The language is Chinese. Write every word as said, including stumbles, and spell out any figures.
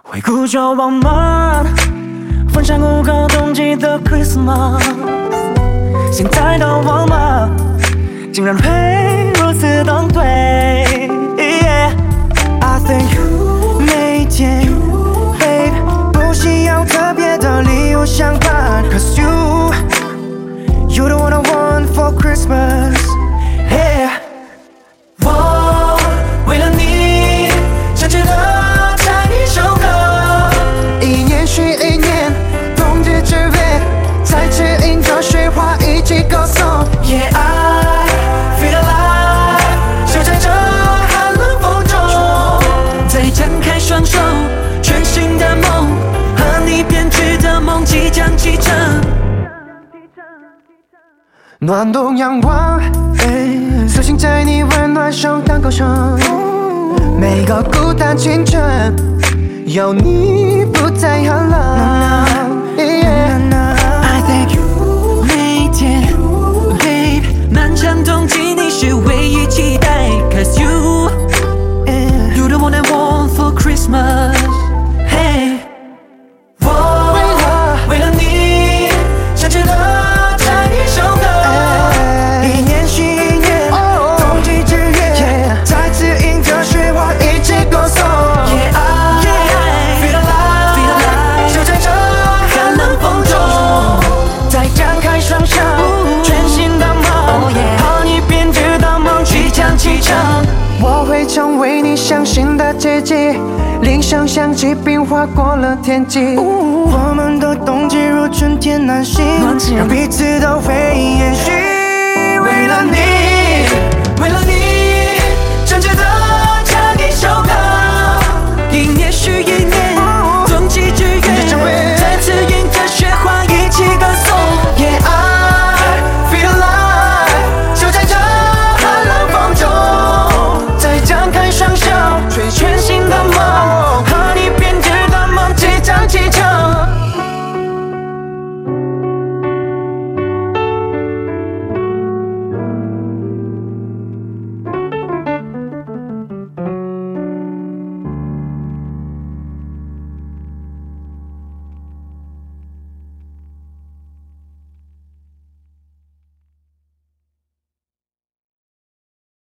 回顾就忘吗？分享五个冬季的 Christmas， 现在的我吗？竟然会如此登对。Yeah, I think you 每天 babe 不需要特别的理由相伴 ，Cause you you the one I want for Christmas。Yeah， 我为了你想起了这一首歌，一年续一年，冬至之月，再次迎着雪花一起歌颂。Yeah, I feel alive， 就在这寒冷风中，再张开双手，全新的梦，和你编织的梦即将启程。暖冬阳光，苏醒在你温暖手当歌声，每个孤单清晨，有你不再寒冷。I thank you 每天 ，babe， 漫长冬季你是唯一期待 ，Cause you you the one I want for Christmas。Hey， 我为了为了你想起了。我会成为你相信的奇迹，铃声响起，冰划过了天际。我们的冬季如春天暖心，让彼此都会延续。为了你，为了你。